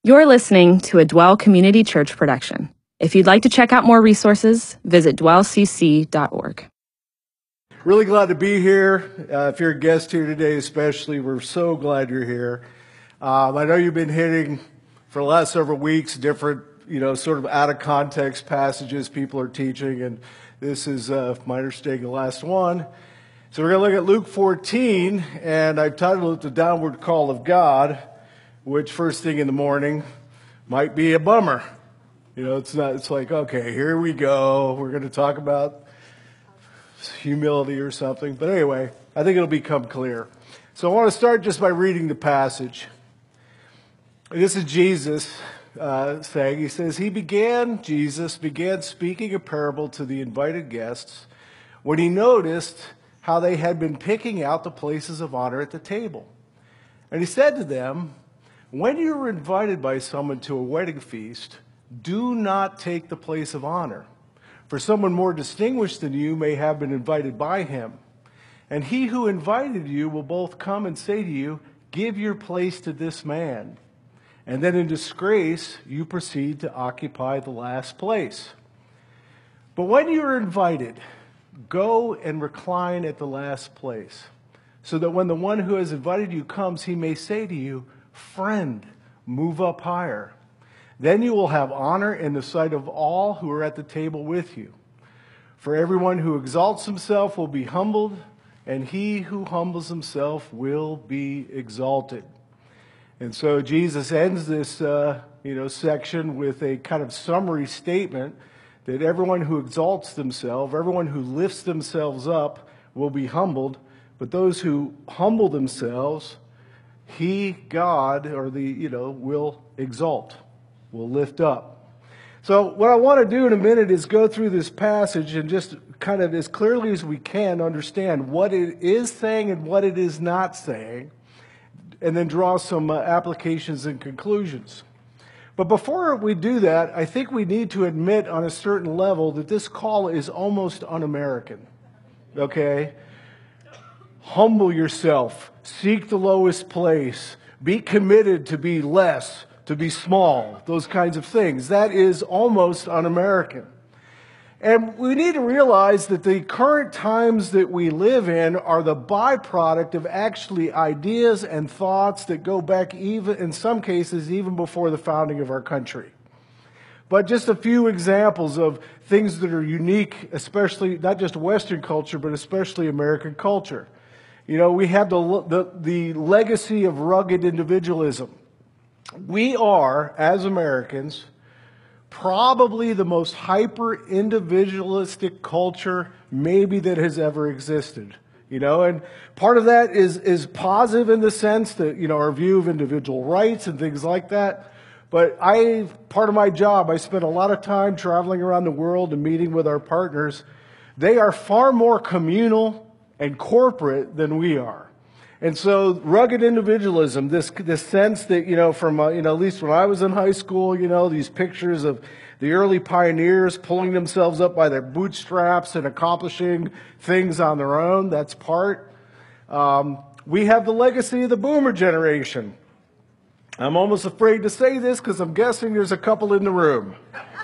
You're listening to a Dwell Community Church production. If you'd like to check out more resources, visit dwellcc.org. Really glad to be here. If you're a guest here today especially, we're so glad you're here. I know you've been hitting, for the last several weeks, different, sort of out of context passages people are teaching, and this is, my understanding, the last one. So we're going to look at Luke 14, and I've titled it The Downward Call of God, which first thing in the morning might be a bummer. It's like, okay, here we go. We're going to talk about humility or something. But anyway, I think it'll become clear. So I want to start just by reading the passage. This is Jesus saying, he says, Jesus began speaking a parable to the invited guests when he noticed how they had been picking out the places of honor at the table. And he said to them, when you are invited by someone to a wedding feast, do not take the place of honor, for someone more distinguished than you may have been invited by him. And he who invited you will both come and say to you, give your place to this man. And then in disgrace, you proceed to occupy the last place. But when you are invited, go and recline at the last place, so that when the one who has invited you comes, he may say to you, friend, move up higher. Then you will have honor in the sight of all who are at the table with you. For everyone who exalts himself will be humbled, and he who humbles himself will be exalted. And so Jesus ends this section with a kind of summary statement that everyone who exalts themselves, everyone who lifts themselves up will be humbled, but those who humble themselves, he, God, will exalt, will lift up. So what I want to do in a minute is go through this passage and just kind of as clearly as we can understand what it is saying and what it is not saying, and then draw some applications and conclusions. But before we do that, I think we need to admit on a certain level that this call is almost un-American, okay? Humble yourself. Seek the lowest place. Be committed to be less, to be small, those kinds of things. That is almost un-American. And we need to realize that the current times that we live in are the byproduct of actually ideas and thoughts that go back even, in some cases, even before the founding of our country. But just a few examples of things that are unique, especially not just Western culture, but especially American culture. We have the legacy of rugged individualism. We are, as Americans, probably the most hyper-individualistic culture maybe that has ever existed. And part of that is positive in the sense that, our view of individual rights and things like that. But part of my job, I spent a lot of time traveling around the world and meeting with our partners. They are far more communal and corporate than we are. And so rugged individualism, this sense that, from, at least when I was in high school, these pictures of the early pioneers pulling themselves up by their bootstraps and accomplishing things on their own, that's part. We have the legacy of the boomer generation. I'm almost afraid to say this because I'm guessing there's a couple in the room.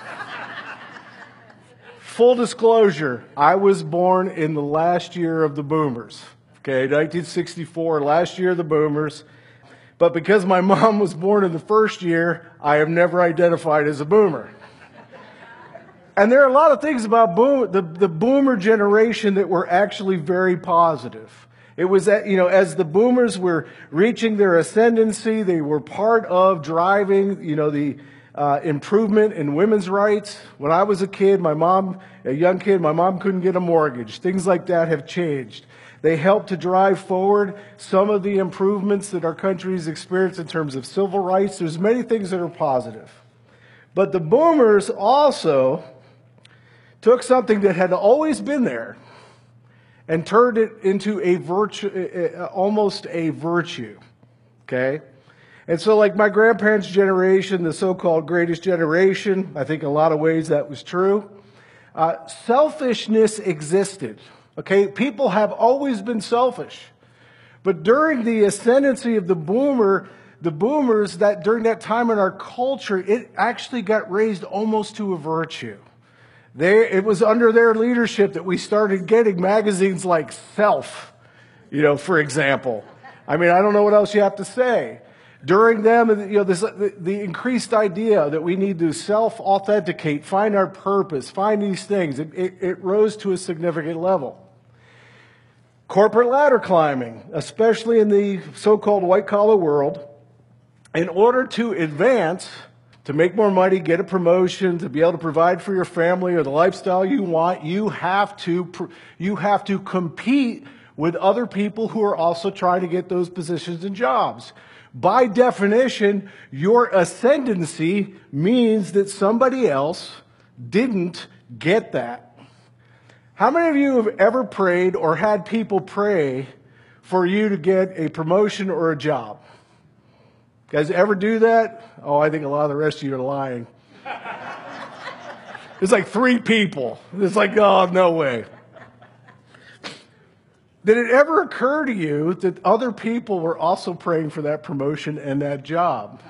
Full disclosure, I was born in the last year of the boomers. Okay, 1964, last year of the boomers. But because my mom was born in the first year, I have never identified as a boomer. And there are a lot of things about the boomer generation that were actually very positive. It was that, as the boomers were reaching their ascendancy, they were part of driving, the improvement in women's rights. When I was a young kid, my mom couldn't get a mortgage. Things like that have changed. They helped to drive forward some of the improvements that our country's experienced in terms of civil rights. There's many things that are positive. But the boomers also took something that had always been there and turned it into a virtue, almost a virtue. Okay? And so like my grandparents' generation, the so-called greatest generation, I think in a lot of ways that was true. Selfishness existed. Okay? People have always been selfish. But during the ascendancy of the boomer the boomers, that during that time in our culture, it actually got raised almost to a virtue. It was under their leadership that we started getting magazines like Self, for example. I mean, I don't know what else you have to say. During them, the increased idea that we need to self-authenticate, find our purpose, find these things, it rose to a significant level. Corporate ladder climbing, especially in the so-called white-collar world, in order to advance, to make more money, get a promotion, to be able to provide for your family or the lifestyle you want, you have to compete with other people who are also trying to get those positions and jobs. By definition, your ascendancy means that somebody else didn't get that. How many of you have ever prayed or had people pray for you to get a promotion or a job? You guys ever do that? Oh, I think a lot of the rest of you are lying. It's like 3 people. It's like, oh, no way. Did it ever occur to you that other people were also praying for that promotion and that job?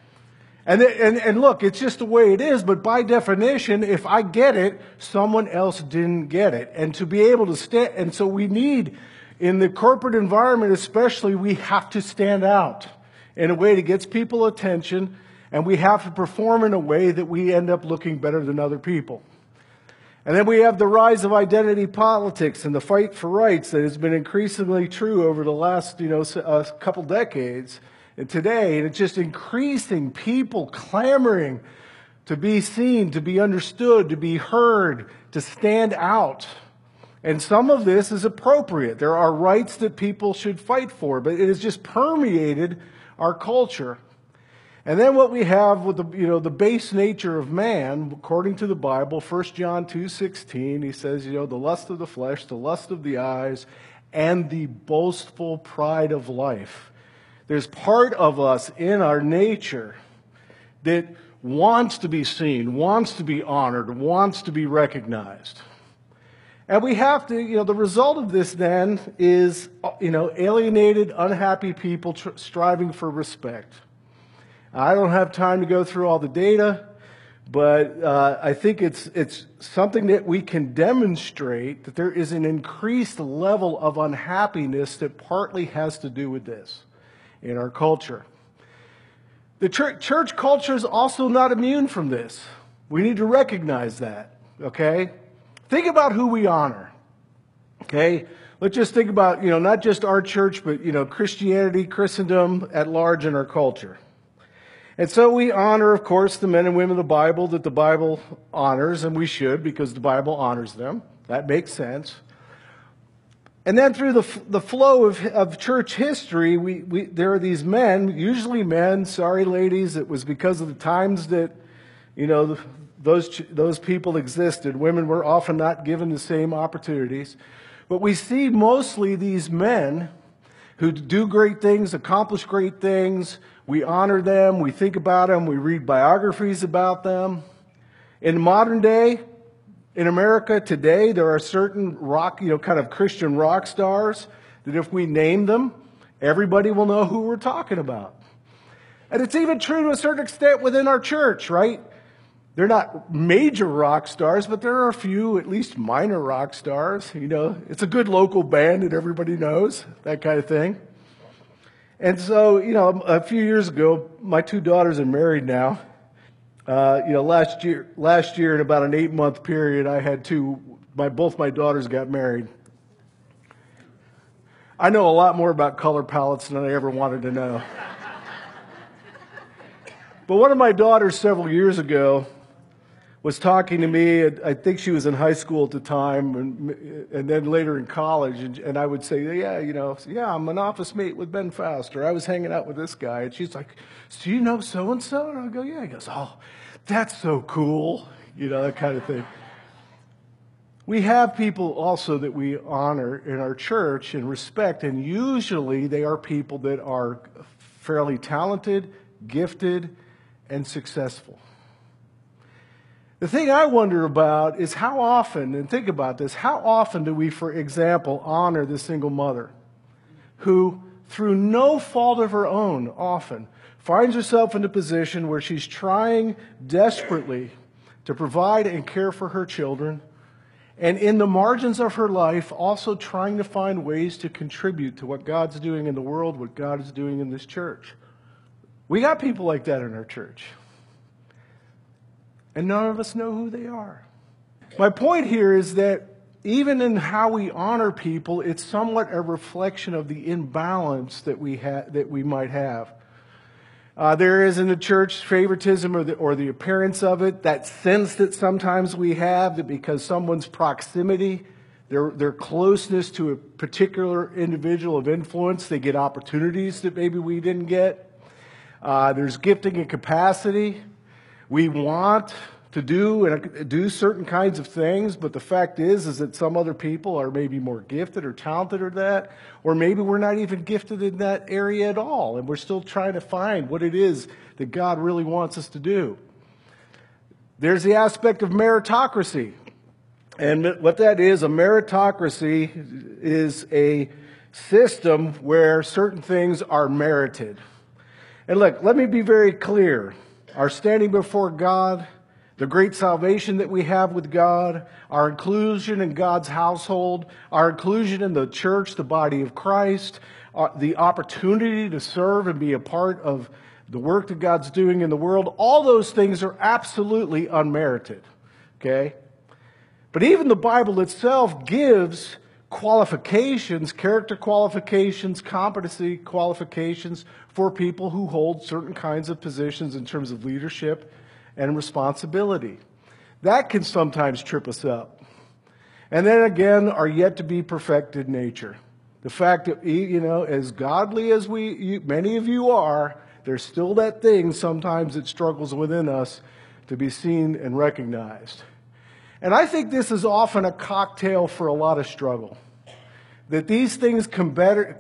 And look, it's just the way it is, but by definition, if I get it, someone else didn't get it. And to be able to stand, and so we need, in the corporate environment especially, we have to stand out in a way that gets people attention, and we have to perform in a way that we end up looking better than other people. And then we have the rise of identity politics and the fight for rights that has been increasingly true over the last, couple decades and today. And it's just increasing people clamoring to be seen, to be understood, to be heard, to stand out. And some of this is appropriate. There are rights that people should fight for, but it has just permeated our culture. And then what we have with the base nature of man, according to the Bible, 1 John 2:16, he says, the lust of the flesh, the lust of the eyes, and the boastful pride of life. There's part of us in our nature that wants to be seen, wants to be honored, wants to be recognized. And we have to, the result of this then is, alienated, unhappy people striving for respect. I don't have time to go through all the data, but I think it's something that we can demonstrate that there is an increased level of unhappiness that partly has to do with this in our culture. The church culture is also not immune from this. We need to recognize that, okay? Think about who we honor, okay? Let's just think about, not just our church, but, Christianity, Christendom at large in our culture. And so we honor, of course, the men and women of the Bible that the Bible honors, and we should because the Bible honors them. That makes sense. And then through the flow of church history, there are these men, usually men, sorry ladies, it was because of the times that, those people existed. Women were often not given the same opportunities. But we see mostly these men who do great things, accomplish great things. We honor them, we think about them, we read biographies about them. In modern day, in America today, there are certain kind of Christian rock stars that if we name them, everybody will know who we're talking about. And it's even true to a certain extent within our church, right? They're not major rock stars, but there are a few, at least minor rock stars. It's a good local band that everybody knows, that kind of thing. And so, a few years ago, my 2 daughters are married now. Last year in about an 8-month period, I had both my daughters got married. I know a lot more about color palettes than I ever wanted to know. But one of my daughters several years ago was talking to me. I think she was in high school at the time, and then later in college. And I would say, yeah, I'm an office mate with Ben Faust, or I was hanging out with this guy. And she's like, do you know so-and-so? And I go, yeah. He goes, oh, that's so cool. That kind of thing. We have people also that we honor in our church and respect, and usually they are people that are fairly talented, gifted, and successful. The thing I wonder about is how often, and think about this, how often do we, for example, honor the single mother who, through no fault of her own, often, finds herself in a position where she's trying desperately to provide and care for her children, and in the margins of her life, also trying to find ways to contribute to what God's doing in the world, what God is doing in this church. We got people like that in our church. And none of us know who they are. My point here is that even in how we honor people, it's somewhat a reflection of the imbalance that we might have. There is in the church favoritism or the appearance of it, that sense that sometimes we have that because someone's proximity, their closeness to a particular individual of influence, they get opportunities that maybe we didn't get. There's gifting and capacity. We want to do certain kinds of things, but the fact is that some other people are maybe more gifted or talented or that, or maybe we're not even gifted in that area at all, and we're still trying to find what it is that God really wants us to do. There's the aspect of meritocracy, and what that is, a meritocracy is a system where certain things are merited. And look, let me be very clear. Our standing before God, the great salvation that we have with God, our inclusion in God's household, our inclusion in the church, the body of Christ, the opportunity to serve and be a part of the work that God's doing in the world, all those things are absolutely unmerited. Okay? But even the Bible itself gives qualifications, character qualifications, competency qualifications for people who hold certain kinds of positions in terms of leadership and responsibility. That can sometimes trip us up. And then again, our yet to be perfected nature. The fact that, as godly as many of you are, there's still that thing sometimes that struggles within us to be seen and recognized. And I think this is often a cocktail for a lot of struggle. That these things combined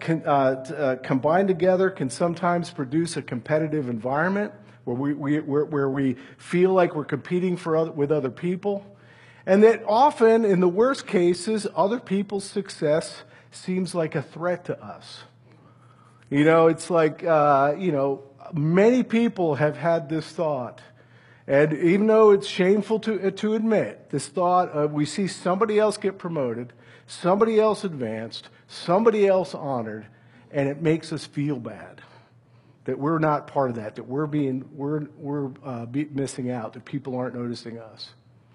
together can sometimes produce a competitive environment where we feel like we're competing with other people. And that often, in the worst cases, other people's success seems like a threat to us. It's like, many people have had this thought. And even though it's shameful to admit, this thought of we see somebody else get promoted, somebody else advanced, somebody else honored, and it makes us feel bad that we're not part of that we're missing out, that people aren't noticing us.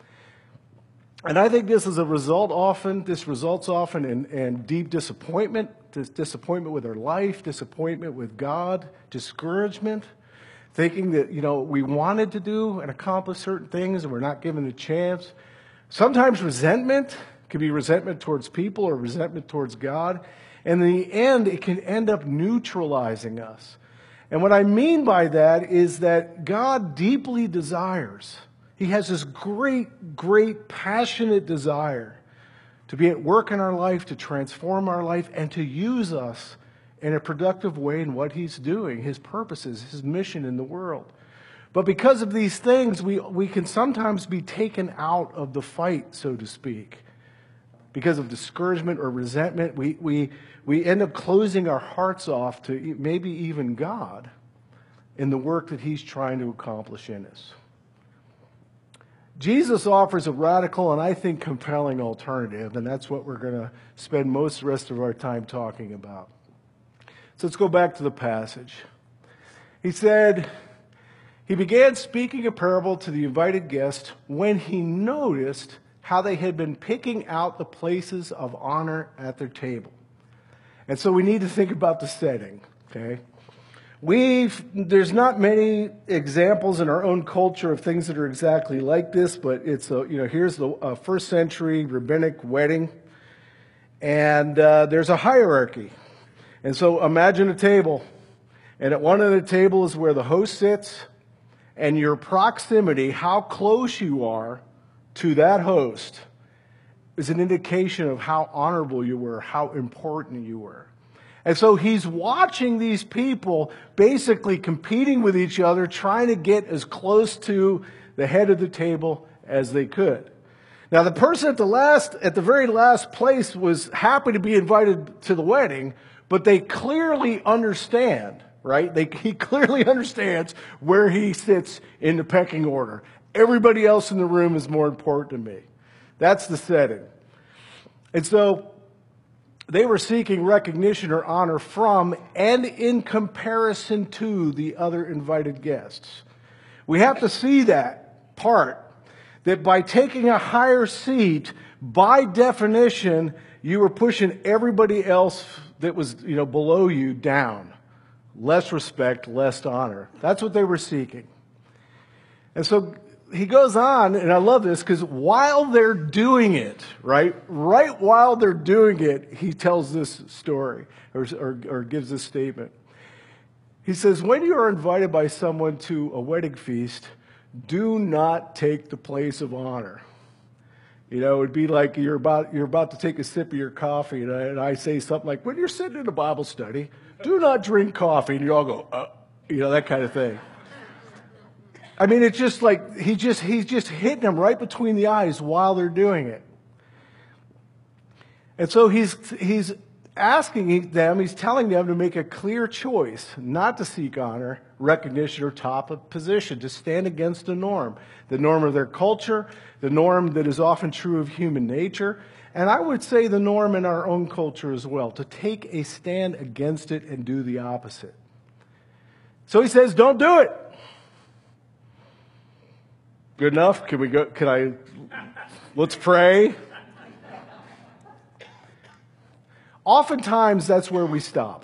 And I think this results often in deep disappointment, disappointment with our life, disappointment with God, discouragement, thinking that, we wanted to do and accomplish certain things and we're not given a chance. Sometimes resentment can be resentment towards people or resentment towards God. And in the end, it can end up neutralizing us. And what I mean by that is that God deeply desires, He has this great, great, passionate desire to be at work in our life, to transform our life, and to use us in a productive way in what He's doing, His purposes, His mission in the world. But because of these things, we can sometimes be taken out of the fight, so to speak. Because of discouragement or resentment, we end up closing our hearts off to maybe even God in the work that He's trying to accomplish in us. Jesus offers a radical and I think compelling alternative, and that's what we're going to spend most of the rest of our time talking about. So let's go back to the passage. He said, He began speaking a parable to the invited guests when He noticed how they had been picking out the places of honor at their table. And so we need to think about the setting, okay? There's not many examples in our own culture of things that are exactly like this, but here's the first century rabbinic wedding, and there's a hierarchy. And so imagine a table, and at one end of the table is where the host sits, and your proximity, how close you are to that host, is an indication of how honorable you were, how important you were. And so He's watching these people basically competing with each other, trying to get as close to the head of the table as they could. Now, the person at the very last place was happy to be invited to the wedding, but they clearly understand right? He clearly understands where he sits in the pecking order. Everybody else in the room is more important to me. That's the setting. And so they were seeking recognition or honor from and in comparison to the other invited guests. We have to see that part, that by taking a higher seat, by definition, you were pushing everybody else that was, below you down. Less respect, less honor. That's what they were seeking. And so he goes on, and I love this, because while they're doing it, right while they're doing it, he tells this story, or gives this statement. He says, when you are invited by someone to a wedding feast, do not take the place of honor. It would be like you're about to take a sip of your coffee, and I say something like, when you're sitting in a Bible study, do not drink coffee, and you all go, that kind of thing. I mean, it's just like he's just hitting them right between the eyes while they're doing it. And so he's asking them, he's telling them to make a clear choice, not to seek honor, recognition, or top of position, to stand against the norm of their culture, the norm that is often true of human nature, and I would say the norm in our own culture as well, to take a stand against it and do the opposite. So he says, don't do it. Good enough? Can we go? Let's pray. Oftentimes, that's where we stop.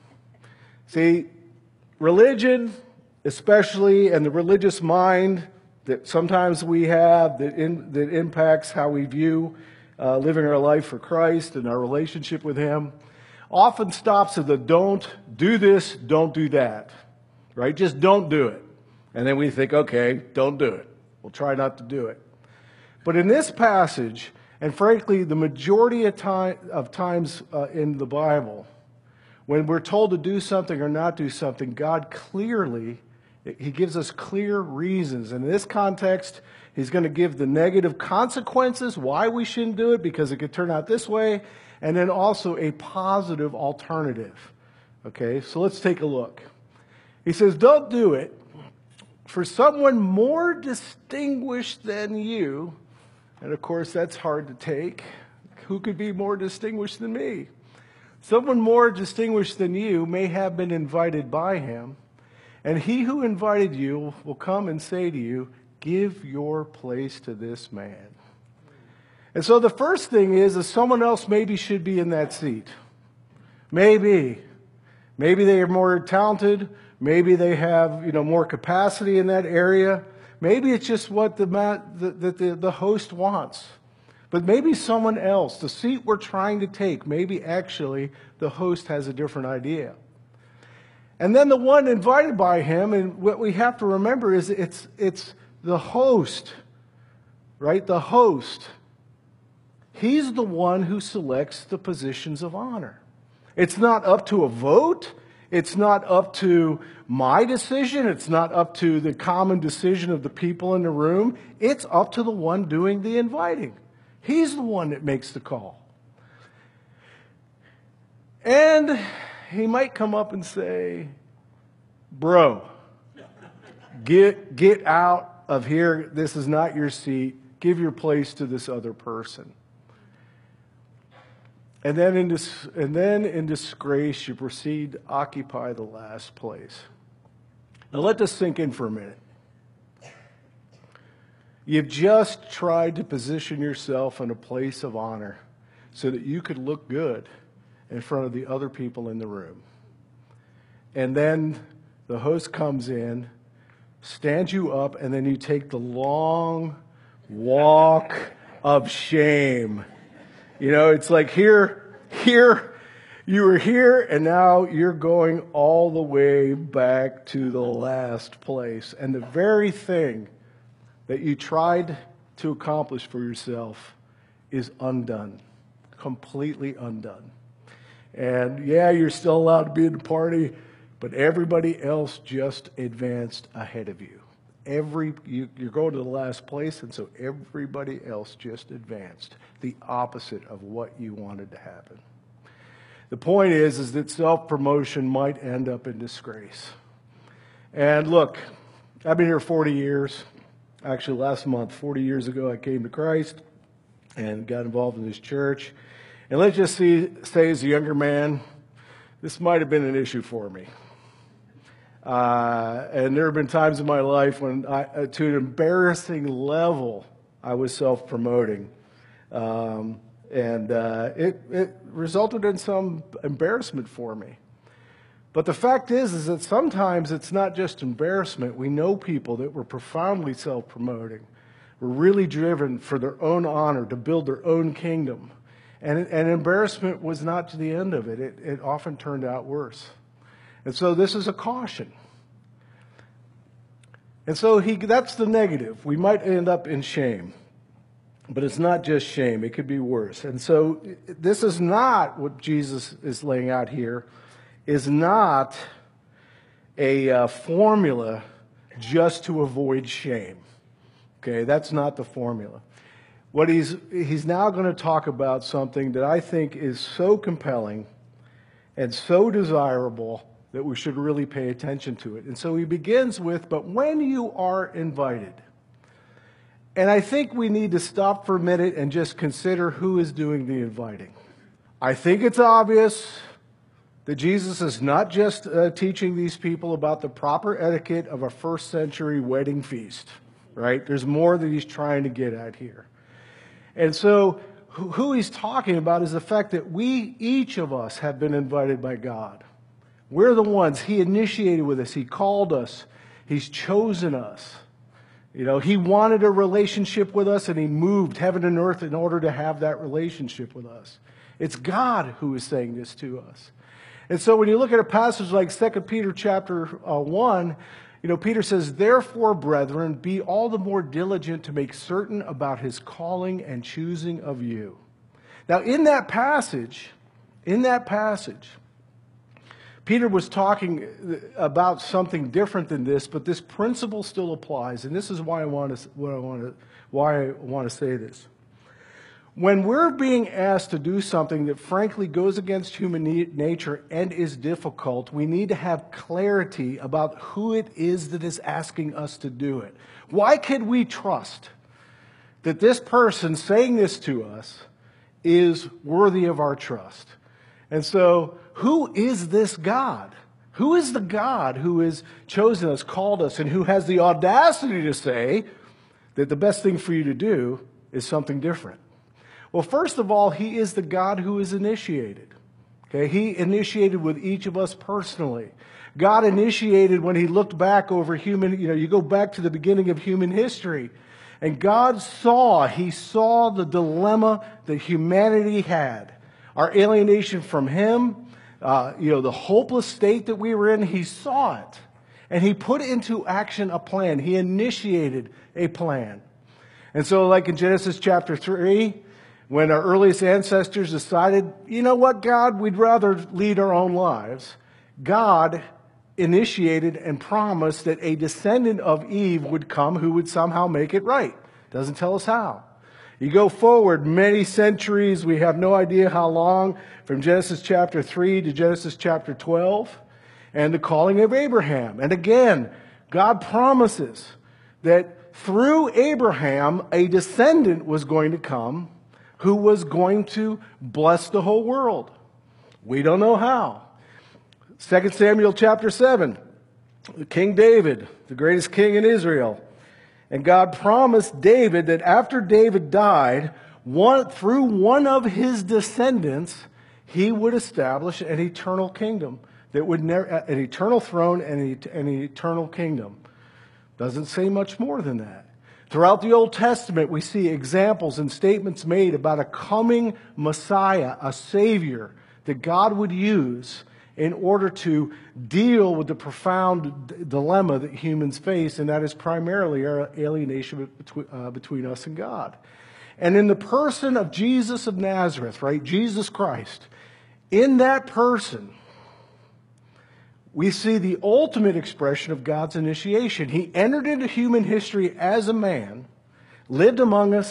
See, religion, especially, and the religious mind that sometimes we have that impacts how we view living our life for Christ and our relationship with Him, often stops at the don't do this, don't do that, right? Just don't do it. And then we think, okay, don't do it. We'll try not to do it. But in this passage, and frankly, the majority of times in the Bible, when we're told to do something or not do something, God clearly, He gives us clear reasons. And in this context, He's going to give the negative consequences, why we shouldn't do it, because it could turn out this way, and then also a positive alternative. Okay, so let's take a look. He says, don't do it for someone more distinguished than you. And of course, that's hard to take. Who could be more distinguished than me? Someone more distinguished than you may have been invited by him, and he who invited you will come and say to you, give your place to this man. And so the first thing is that someone else maybe should be in that seat. Maybe they are more talented. Maybe they have, more capacity in that area. Maybe it's just what the host wants. But maybe someone else, the seat we're trying to take, maybe actually the host has a different idea. And then the one invited by him, and what we have to remember is it's the host, right? The host. He's the one who selects the positions of honor. It's not up to a vote. It's not up to my decision. It's not up to the common decision of the people in the room. It's up to the one doing the inviting. He's the one that makes the call. And he might come up and say, bro, get out of here. This is not your seat. Give your place to this other person. And then in disgrace, you proceed to occupy the last place. Now let this sink in for a minute. You've just tried to position yourself in a place of honor so that you could look good in front of the other people in the room. And then the host comes in, stands you up, and then you take the long walk of shame. It's like here, you were here, and now you're going all the way back to the last place. And the very thing that you tried to accomplish for yourself is undone, completely undone. And yeah, you're still allowed to be in the party, but everybody else just advanced ahead of you. You're going to the last place, and so everybody else just advanced, the opposite of what you wanted to happen. The point is that self-promotion might end up in disgrace. And look, I've been here 40 years. Actually, last month, 40 years ago, I came to Christ and got involved in this church. And let's just say as a younger man, this might have been an issue for me. And there have been times in my life when, to an embarrassing level, I was self-promoting. It resulted in some embarrassment for me. But the fact is that sometimes it's not just embarrassment. We know people that were profoundly self-promoting, were really driven for their own honor, to build their own kingdom. And embarrassment was not to the end of it. It often turned out worse. And so this is a caution. And so that's the negative. We might end up in shame. But it's not just shame. It could be worse. And so this is not what Jesus is laying out here, is not a formula just to avoid shame. Okay, that's not the formula. What he's now going to talk about something that I think is so compelling and so desirable that we should really pay attention to it. And so he begins with, but when you are invited. And I think we need to stop for a minute and just consider who is doing the inviting. I think it's obvious that Jesus is not just teaching these people about the proper etiquette of a first century wedding feast, right? There's more that he's trying to get at here. And so who he's talking about is the fact that each of us have been invited by God. We're the ones. He initiated with us. He called us. He's chosen us. He wanted a relationship with us, and he moved heaven and earth in order to have that relationship with us. It's God who is saying this to us. And so when you look at a passage like 2 Peter chapter 1, Peter says, therefore, brethren, be all the more diligent to make certain about his calling and choosing of you. Now, in that passage, Peter was talking about something different than this, but this principle still applies, and this is why I want to say this. When we're being asked to do something that frankly goes against human nature and is difficult, we need to have clarity about who it is that is asking us to do it. Why can we trust that this person saying this to us is worthy of our trust? And so, who is this God? Who is the God who has chosen us, called us, and who has the audacity to say that the best thing for you to do is something different? Well, first of all, he is the God who is initiated. Okay, he initiated with each of us personally. God initiated when he looked back over you go back to the beginning of human history, and God saw the dilemma that humanity had. Our alienation from him, the hopeless state that we were in, he saw it. And he put into action a plan. He initiated a plan. And so like in Genesis chapter 3, when our earliest ancestors decided, you know what, God, we'd rather lead our own lives, God initiated and promised that a descendant of Eve would come who would somehow make it right. Doesn't tell us how. You go forward many centuries, we have no idea how long, from Genesis chapter 3 to Genesis chapter 12, and the calling of Abraham. And again, God promises that through Abraham, a descendant was going to come who was going to bless the whole world. We don't know how. 2 Samuel chapter 7, King David, the greatest king in Israel. And God promised David that after David died, through one of his descendants, he would establish an eternal kingdom, an eternal throne and an eternal kingdom. Doesn't say much more than that. Throughout the Old Testament, we see examples and statements made about a coming Messiah, a Savior that God would use in order to deal with the profound dilemma that humans face, and that is primarily our alienation between us and God. And in the person of Jesus of Nazareth, right, Jesus Christ, in that person, we see the ultimate expression of God's initiation. He entered into human history as a man, lived among us,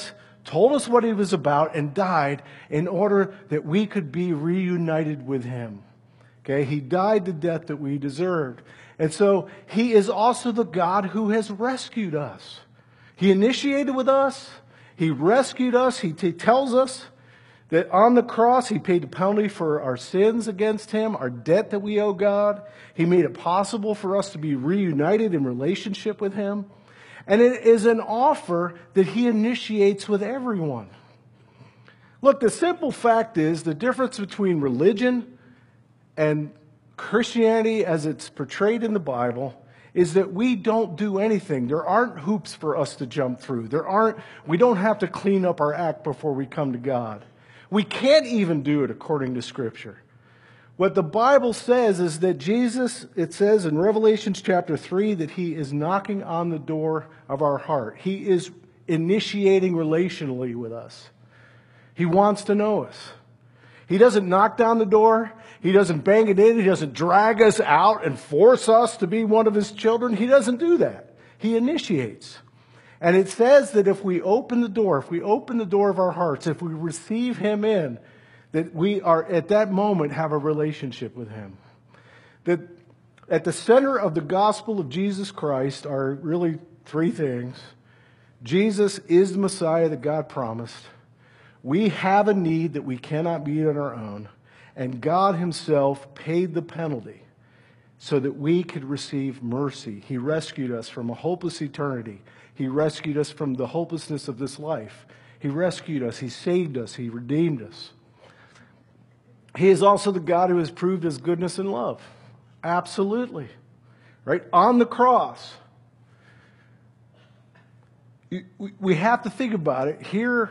told us what he was about, and died in order that we could be reunited with him. Okay, he died the death that we deserved. And so he is also the God who has rescued us. He initiated with us. He rescued us. He tells us that on the cross, he paid the penalty for our sins against him, our debt that we owe God. He made it possible for us to be reunited in relationship with him. And it is an offer that he initiates with everyone. Look, the simple fact is the difference between religion and Christianity as it's portrayed in the Bible is that we don't do anything. There aren't hoops for us to jump through. We don't have to clean up our act before we come to God. We can't even do it according to Scripture. What the Bible says is that Jesus, it says in Revelation chapter 3, that he is knocking on the door of our heart. He is initiating relationally with us. He wants to know us. He doesn't knock down the door. He doesn't bang it in. He doesn't drag us out and force us to be one of his children. He doesn't do that. He initiates. And it says that if we open the door of our hearts, if we receive him in, that we are at that moment have a relationship with him. That at the center of the gospel of Jesus Christ are really three things. Jesus is the Messiah that God promised. We have a need that we cannot meet on our own. And God himself paid the penalty so that we could receive mercy. He rescued us from a hopeless eternity. He rescued us from the hopelessness of this life. He rescued us. He saved us. He redeemed us. He is also the God who has proved his goodness and love. Absolutely. Right? On the cross. We have to think about it. Here,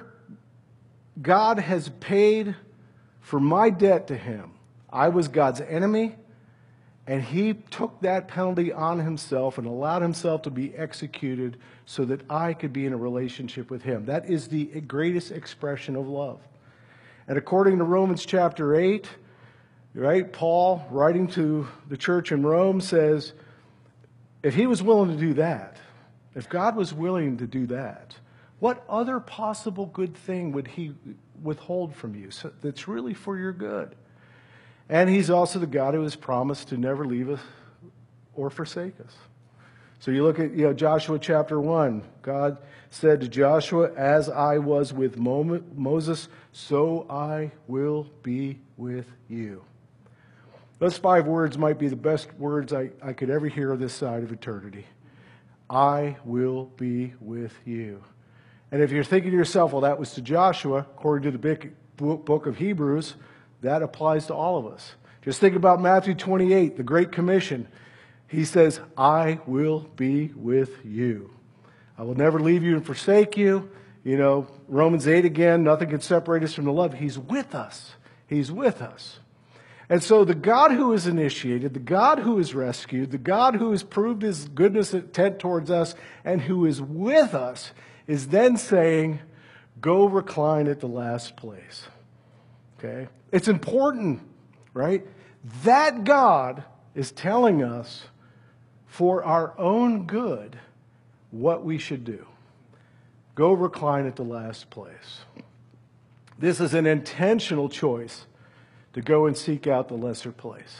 God has paid for my debt to him. I was God's enemy, and he took that penalty on himself and allowed himself to be executed so that I could be in a relationship with him. That is the greatest expression of love. And according to Romans chapter 8, right, Paul, writing to the church in Rome, says, if he was willing to do that, if God was willing to do that, what other possible good thing would he withhold from you that's really for your good? And he's also the God who has promised to never leave us or forsake us. So you look at Joshua chapter 1. God said to Joshua, as I was with Moses, so I will be with you. Those 5 words might be the best words I could ever hear this side of eternity. I will be with you. And if you're thinking to yourself, well, that was to Joshua, according to the book of Hebrews, that applies to all of us. Just think about Matthew 28, the Great Commission. He says, I will be with you. I will never leave you and forsake you. Romans 8 again, nothing can separate us from the love. He's with us. He's with us. And so the God who is initiated, the God who is rescued, the God who has proved his goodness intent towards us and who is with us is then saying, go recline at the last place. Okay? It's important, right? That God is telling us for our own good what we should do. Go recline at the last place. This is an intentional choice to go and seek out the lesser place.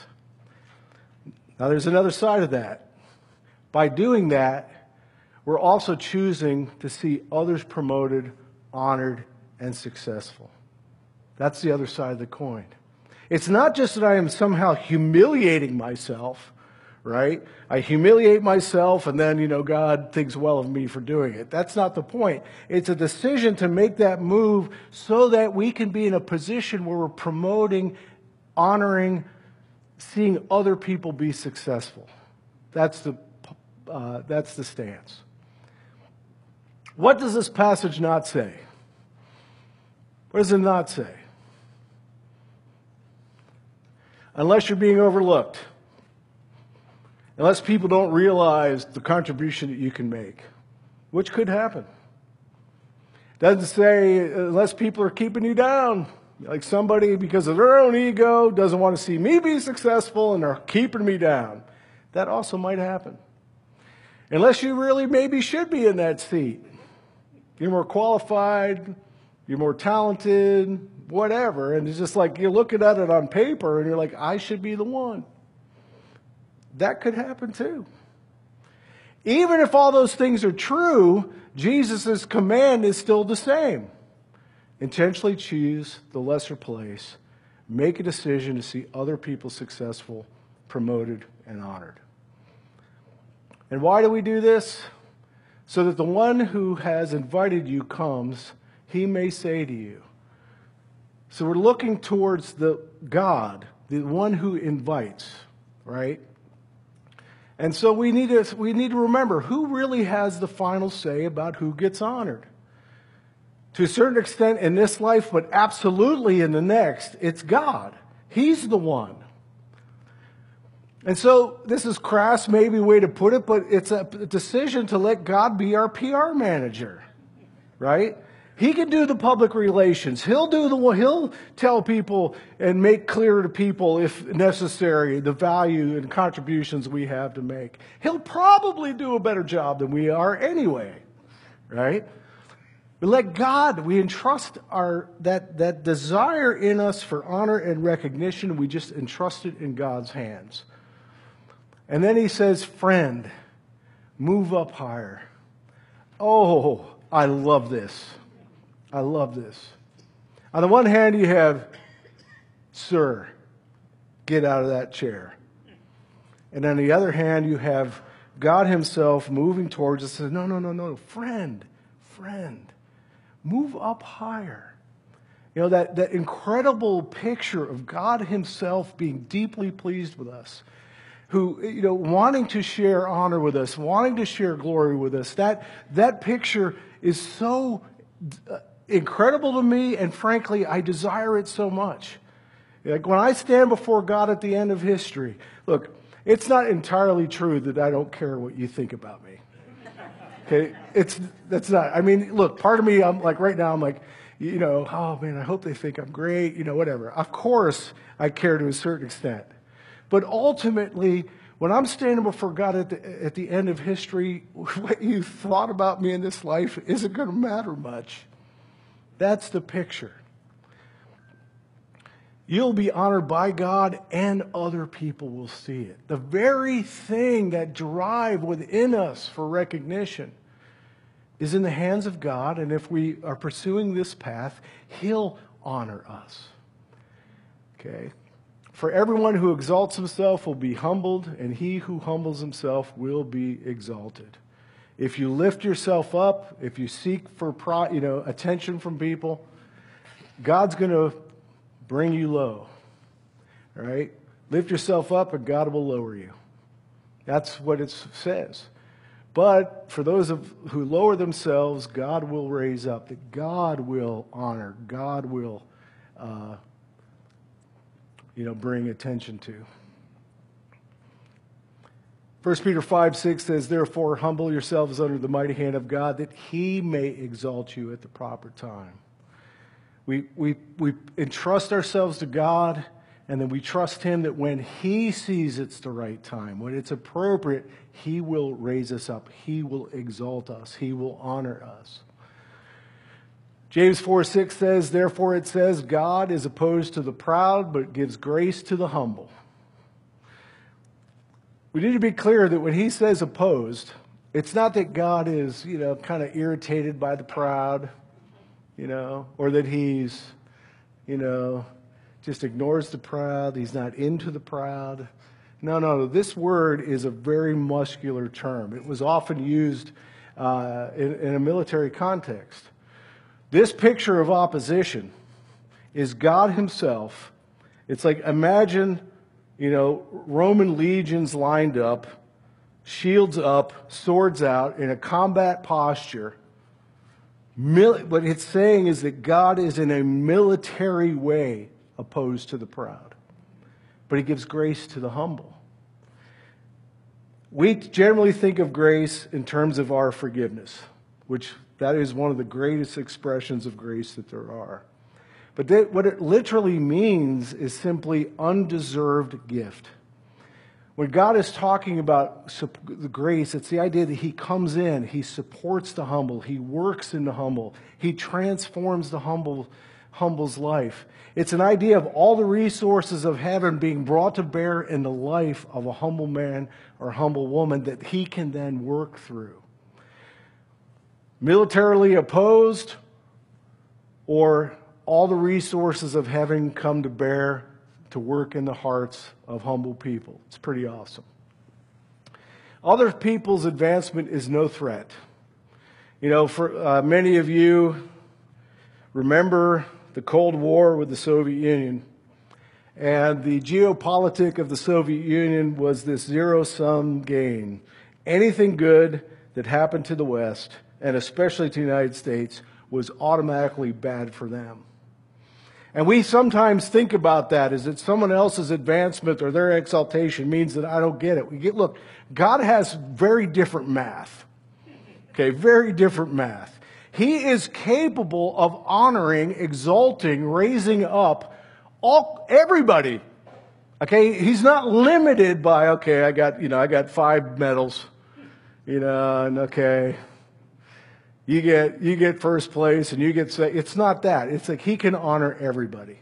Now there's another side of that. By doing that, we're also choosing to see others promoted, honored, and successful. That's the other side of the coin. It's not just that I am somehow humiliating myself, right? I humiliate myself and then, God thinks well of me for doing it. That's not the point. It's a decision to make that move so that we can be in a position where we're promoting, honoring, seeing other people be successful. That's the stance. What does this passage not say? What does it not say? Unless you're being overlooked. Unless people don't realize the contribution that you can make. Which could happen. It doesn't say unless people are keeping you down. Like somebody, because of their own ego, doesn't want to see me be successful and are keeping me down. That also might happen. Unless you really maybe should be in that seat. You're more qualified, you're more talented, whatever. And it's just like you're looking at it on paper and you're like, I should be the one. That could happen too. Even if all those things are true, Jesus' command is still the same. Intentionally choose the lesser place. Make a decision to see other people successful, promoted, and honored. And why do we do this? So that the one who has invited you comes, he may say to you. So we're looking towards the God, the one who invites, right? And so we need to remember who really has the final say about who gets honored. To a certain extent in this life, but absolutely in the next, it's God. He's the one. And so this is crass, maybe way to put it, but it's a decision to let God be our PR manager, right? He can do the public relations. He'll tell people and make clear to people, if necessary, the value and contributions we have to make. He'll probably do a better job than we are anyway, right? We let God, we entrust that desire in us for honor and recognition, we just entrust it in God's hands. And then he says, friend, move up higher. Oh, I love this. I love this. On the one hand, you have, sir, get out of that chair. And on the other hand, you have God himself moving towards us and says, no, friend, move up higher. You know, that incredible picture of God himself being deeply pleased with us, who, you know, wanting to share honor with us, wanting to share glory with us. That picture is so incredible to me, and frankly, I desire it so much. Like when I stand before God at the end of history, look, it's not entirely true that I don't care what you think about me. Okay, that's not. I mean, look, part of me, I'm like right now, I'm like, you know, oh man, I hope they think I'm great, you know, whatever. Of course, I care to a certain extent. But ultimately, when I'm standing before God at the end of history, what you thought about me in this life isn't going to matter much. That's the picture. You'll be honored by God and other people will see it. The very thing that drive within us for recognition is in the hands of God, and if we are pursuing this path, he'll honor us. Okay? For everyone who exalts himself will be humbled, and he who humbles himself will be exalted. If you lift yourself up, if you seek for attention from people, God's going to bring you low. All right? Lift yourself up, and God will lower you. That's what it says. But for those who lower themselves, God will raise up. That God will honor. God will bring attention to. 1 Peter 5:6 says, therefore, humble yourselves under the mighty hand of God, that he may exalt you at the proper time. We entrust ourselves to God, and then we trust him that when he sees it's the right time, when it's appropriate, he will raise us up. He will exalt us. He will honor us. James 4:6 says, therefore it says, God is opposed to the proud, but gives grace to the humble. We need to be clear that when he says opposed, it's not that God is, kind of irritated by the proud, or that he's, just ignores the proud. He's not into the proud. No. This word is a very muscular term. It was often used in a military context. This picture of opposition is God himself. It's like, imagine, Roman legions lined up, shields up, swords out, in a combat posture. What it's saying is that God is in a military way opposed to the proud. But he gives grace to the humble. We generally think of grace in terms of our forgiveness, which that is one of the greatest expressions of grace that there are. But what it literally means is simply undeserved gift. When God is talking about the grace, it's the idea that He comes in, He supports the humble, He works in the humble, He transforms the humble's life. It's an idea of all the resources of heaven being brought to bear in the life of a humble man or humble woman that He can then work through. Militarily opposed, or all the resources of heaven come to bear to work in the hearts of humble people. It's pretty awesome. Other people's advancement is no threat. You know, for many of you remember the Cold War with the Soviet Union. And the geopolitic of the Soviet Union was this zero-sum gain. Anything good that happened to the West, and especially to the United States, was automatically bad for them. And we sometimes think about that as that someone else's advancement or their exaltation means that I don't get it. Look, God has very different math. Okay, very different math. He is capable of honoring, exalting, raising up everybody. Okay, He's not limited by, okay, I got 5 medals, and okay, you get first place and you get second. It's not that. It's like He can honor everybody.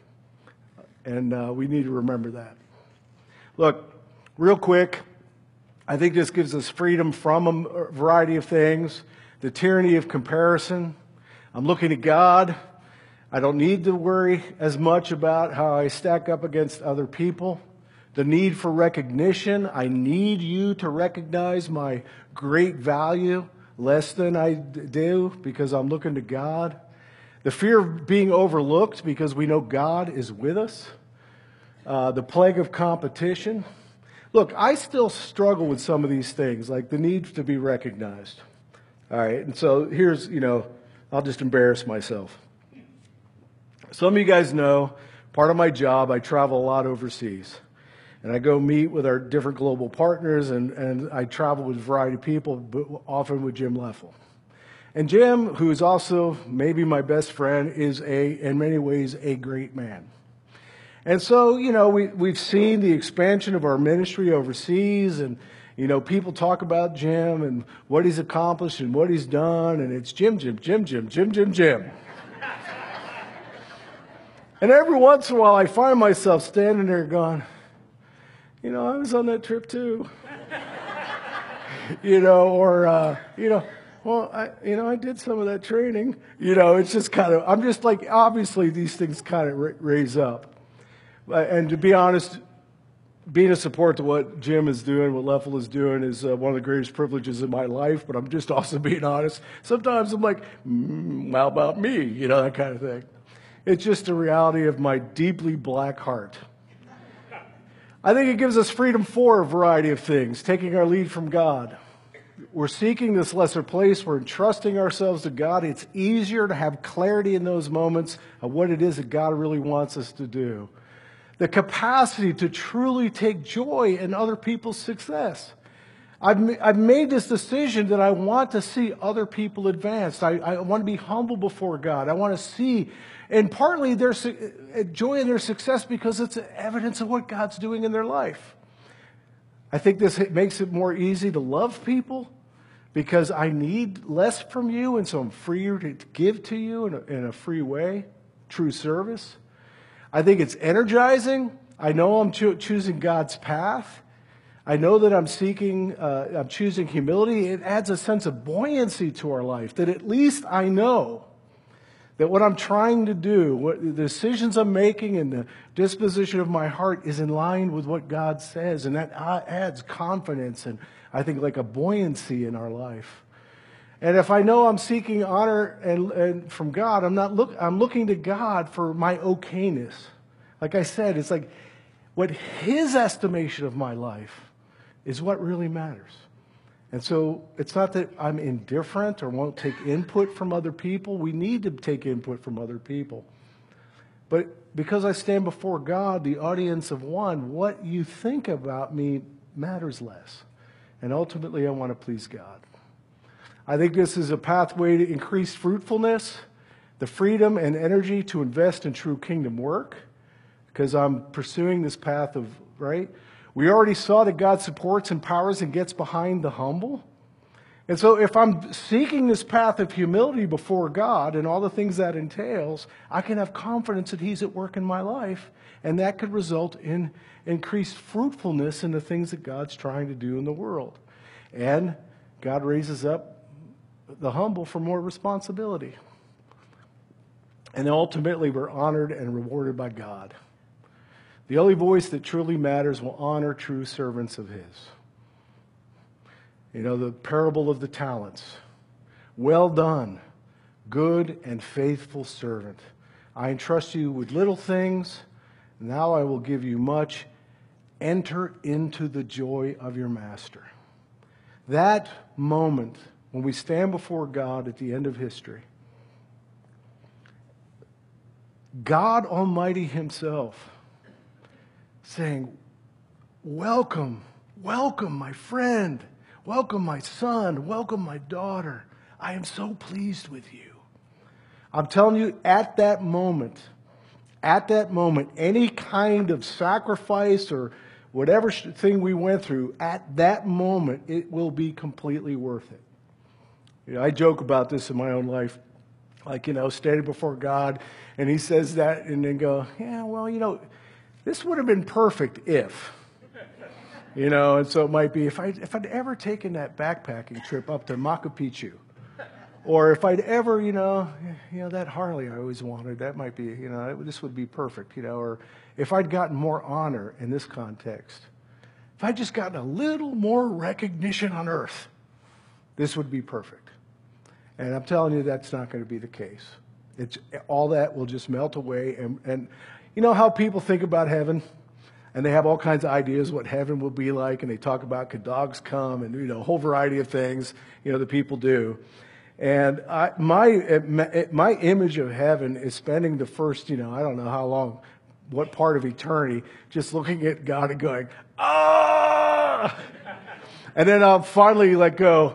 And we need to remember that. Look, real quick, I think this gives us freedom from a variety of things. The tyranny of comparison. I'm looking at God. I don't need to worry as much about how I stack up against other people. The need for recognition. I need you to recognize my great value less than I do because I'm looking to God. The fear of being overlooked because we know God is with us. The plague of competition. Look, I still struggle with some of these things, like the need to be recognized. All right, and so here's, I'll just embarrass myself. Some of you guys know, part of my job, I travel a lot overseas. And I go meet with our different global partners, and I travel with a variety of people, but often with Jim Leffel. And Jim, who is also maybe my best friend, is in many ways, a great man. And so, we've seen the expansion of our ministry overseas, and, people talk about Jim and what he's accomplished and what he's done, and it's Jim. And every once in a while, I find myself standing there going, I was on that trip too. I did some of that training. It's just kind of, I'm just like, obviously these things kind of raise up. And to be honest, being a support to what Jim is doing, what Leffel is doing, is one of the greatest privileges in my life. But I'm just also being honest. Sometimes I'm like, how about me? That kind of thing. It's just a reality of my deeply black heart. I think it gives us freedom for a variety of things, taking our lead from God. We're seeking this lesser place. We're entrusting ourselves to God. It's easier to have clarity in those moments of what it is that God really wants us to do. The capacity to truly take joy in other people's success. I've made this decision that I want to see other people advance. I want to be humble before God. I want to see, and partly their joy in their success because it's evidence of what God's doing in their life. I think this makes it more easy to love people because I need less from you, and so I'm freer to give to you in a free way, true service. I think it's energizing. I know I'm choosing God's path. I know that I'm choosing humility. It adds a sense of buoyancy to our life, that at least I know that what I'm trying to do, what the decisions I'm making and the disposition of my heart is in line with what God says. And that adds confidence and I think like a buoyancy in our life. And if I know I'm seeking honor and from God, I'm looking to God for my okayness. Like I said, it's like what His estimation of my life is what really matters. And so it's not that I'm indifferent or won't take input from other people. We need to take input from other people. But because I stand before God, the audience of one, what you think about me matters less. And ultimately, I want to please God. I think this is a pathway to increased fruitfulness, the freedom and energy to invest in true kingdom work, because I'm pursuing this path of, right? We already saw that God supports, empowers, and gets behind the humble. And so if I'm seeking this path of humility before God and all the things that entails, I can have confidence that He's at work in my life, and that could result in increased fruitfulness in the things that God's trying to do in the world. And God raises up the humble for more responsibility. And ultimately, we're honored and rewarded by God. The only voice that truly matters will honor true servants of His. You know, the parable of the talents. Well done, good and faithful servant. I entrust you with little things. Now I will give you much. Enter into the joy of your master. That moment when we stand before God at the end of history, God Almighty Himself saying, welcome, welcome, my friend. Welcome, my son. Welcome, my daughter. I am so pleased with you. I'm telling you, at that moment, any kind of sacrifice or whatever thing we went through, at that moment, it will be completely worth it. You know, I joke about this in my own life. Like, you know, standing before God, and He says that, and then go, yeah, well, you know, this would have been perfect if. You know, and so it might be if I'd ever taken that backpacking trip up to Machu Picchu, or if I'd ever, you know, that Harley I always wanted, that might be, you know, this would be perfect, you know, or if I'd gotten more honor in this context, if I'd just gotten a little more recognition on earth, this would be perfect. And I'm telling you, that's not going to be the case. It's all that will just melt away, and you know how people think about heaven? And they have all kinds of ideas what heaven will be like, and they talk about could dogs come, and you know, a whole variety of things, you know, that people do. And my image of heaven is spending the first, you know, I don't know how long, what part of eternity, just looking at God and going, ah! And then I'll finally let go,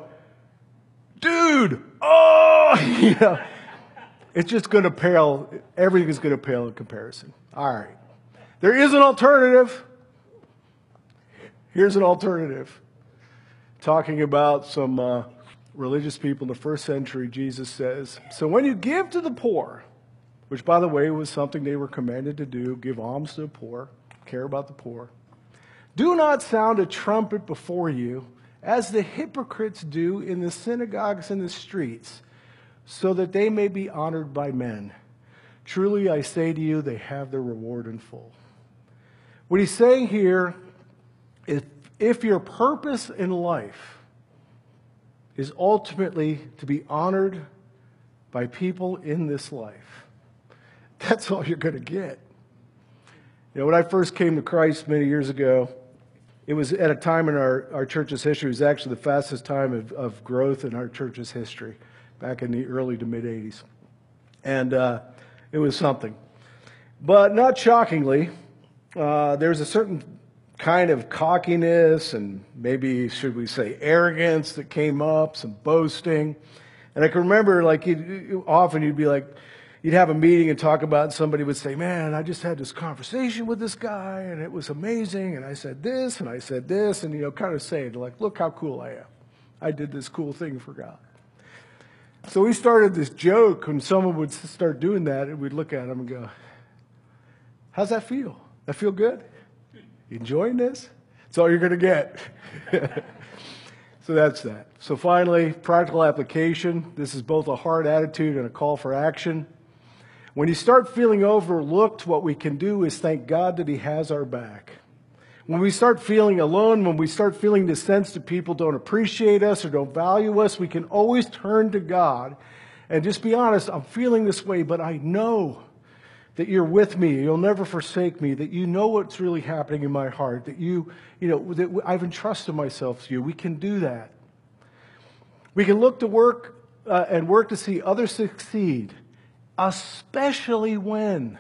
dude, oh! You know, it's just going to pale, everything is going to pale in comparison. All right. There is an alternative. Here's an alternative. Talking about some religious people in the first century, Jesus says, so when you give to the poor, which, by the way, was something they were commanded to do, give alms to the poor, care about the poor, do not sound a trumpet before you, as the hypocrites do in the synagogues and the streets, so that they may be honored by men. Truly, I say to you, they have their reward in full. What he's saying here is if your purpose in life is ultimately to be honored by people in this life, that's all you're going to get. You know, when I first came to Christ many years ago, it was at a time in our church's history. It was actually the fastest time of growth in our church's history, back in the early to mid-'80s. And it was something. But not shockingly, there's a certain kind of cockiness and maybe, should we say, arrogance that came up, some boasting. And I can remember, like, often you'd be like, you'd have a meeting and talk about it, and somebody would say, man, I just had this conversation with this guy, and it was amazing, and I said this, and I said this, and, you know, kind of saying, like, look how cool I am. I did this cool thing for God. So we started this joke when someone would start doing that, and we'd look at them and go, how's that feel? That feel good? You enjoying this? That's all you're going to get. So that's that. So finally, practical application. This is both a hard attitude and a call for action. When you start feeling overlooked, what we can do is thank God that He has our back. When we start feeling alone, when we start feeling the sense that people don't appreciate us or don't value us, we can always turn to God and just be honest, I'm feeling this way, but I know that you're with me, you'll never forsake me, that you know what's really happening in my heart, that that I've entrusted myself to you. We can do that. We can look to work and work to see others succeed, especially when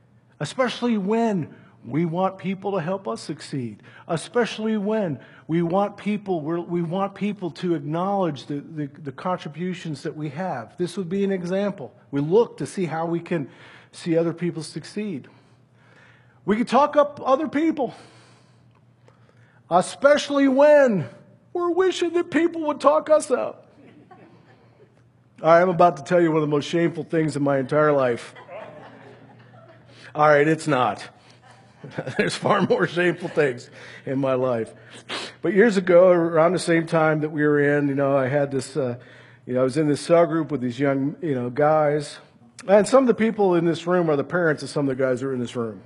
we want people to help us succeed, especially when we want people to acknowledge the contributions that we have. This would be an example. We look to see how we can see other people succeed. We can talk up other people. especially when we're wishing that people would talk us up. All right, I'm about to tell you one of the most shameful things in my entire life. All right, it's not. There's far more shameful things in my life. But years ago, around the same time that we were in, I had this, I was in this cell group with these young, guys. And some of the people in this room are the parents of some of the guys who are in this room.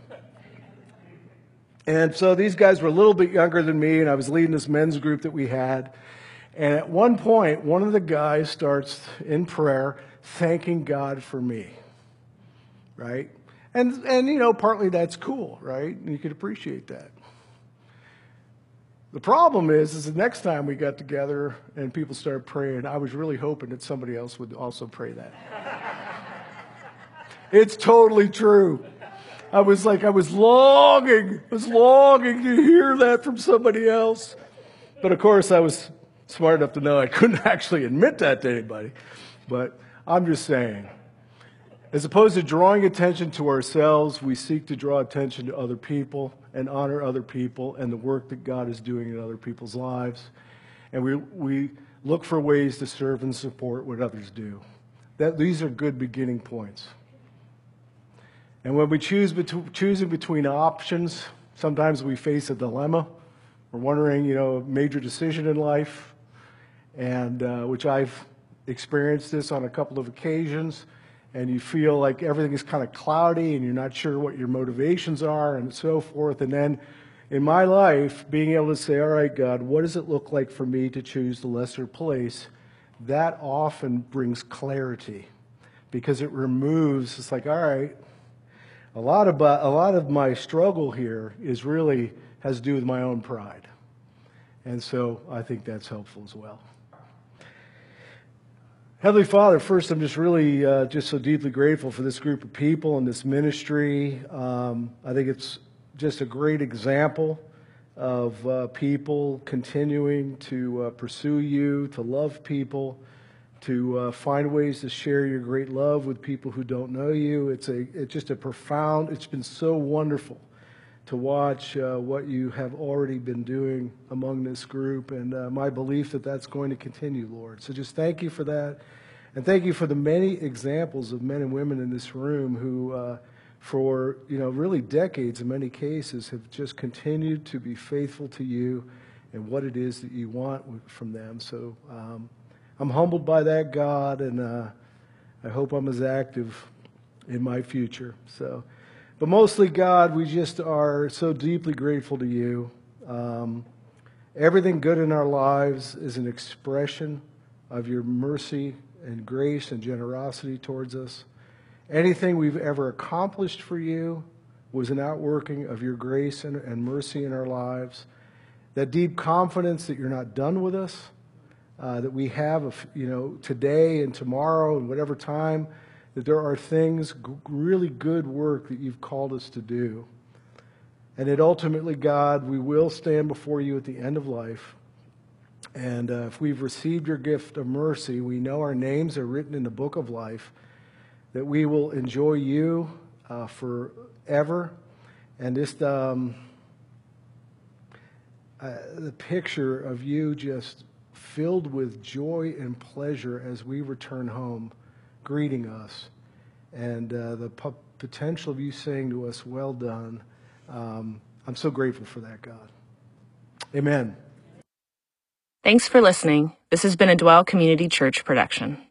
And so these guys were a little bit younger than me, and I was leading this men's group that we had. And at one point, one of the guys starts in prayer, thanking God for me, right? And partly that's cool, right? And you could appreciate that. The problem is the next time we got together and people started praying, I was really hoping that somebody else would also pray that. It's totally true. I was longing to hear that from somebody else. But of course, I was smart enough to know I couldn't actually admit that to anybody. But I'm just saying, as opposed to drawing attention to ourselves, we seek to draw attention to other people and honor other people and the work that God is doing in other people's lives. And we look for ways to serve and support what others do. These are good beginning points. And when we choosing between options, sometimes we face a dilemma. We're wondering, a major decision in life, and which I've experienced this on a couple of occasions, and you feel like everything is kind of cloudy and you're not sure what your motivations are and so forth. And then in my life, being able to say, all right, God, what does it look like for me to choose the lesser place? That often brings clarity because it removes, it's like, all right, a lot of my struggle here has to do with my own pride. And so I think that's helpful as well. Heavenly Father, first I'm just really just so deeply grateful for this group of people and this ministry. I think it's just a great example of people continuing to pursue you, to love people, to find ways to share your great love with people who don't know you. It's been so wonderful to watch what you have already been doing among this group, and my belief that that's going to continue, Lord. So just thank you for that, and thank you for the many examples of men and women in this room who, for really decades in many cases, have just continued to be faithful to you and what it is that you want from them. So I'm humbled by that, God, and I hope I'm as active in my future. But mostly, God, we just are so deeply grateful to you. Everything good in our lives is an expression of your mercy and grace and generosity towards us. Anything we've ever accomplished for you was an outworking of your grace and mercy in our lives. That deep confidence that you're not done with us, that we have, today and tomorrow and whatever time, that there are things, really good work that you've called us to do. And that ultimately, God, we will stand before you at the end of life. And if we've received your gift of mercy, we know our names are written in the book of life, that we will enjoy you forever. And just the picture of you just filled with joy and pleasure as we return home, greeting us, and the potential of you saying to us, well done. I'm so grateful for that, God. Amen. Thanks for listening. This has been a Dwell Community Church production.